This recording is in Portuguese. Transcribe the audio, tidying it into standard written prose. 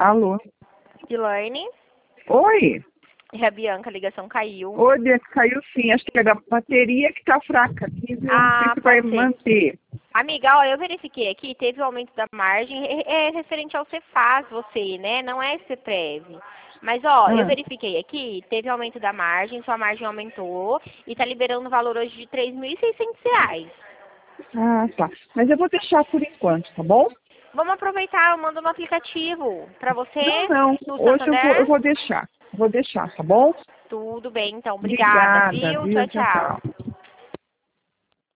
Alô? Elaine? Oi? É a Bianca, a ligação caiu. Oi, Bianca, caiu sim. Acho que é da bateria que tá fraca aqui, viu? Não sei se vai Pode ser. manter. Amiga, ó, eu verifiquei aqui, teve o aumento da margem, é referente ao Cefaz você, né? Não é Ceprev. Mas, ó, eu verifiquei aqui, teve aumento da margem, sua margem aumentou e tá liberando o valor hoje de R$ 3.600. Ah, tá. Mas eu vou deixar por enquanto, tá bom? Vamos aproveitar, eu mando no aplicativo pra você, Não. no Hoje eu Santander. vou deixar. Vou deixar, tá bom? Tudo bem, então. Obrigada, Obrigada, viu? viu? Tchau, Tchau, tchau. tchau.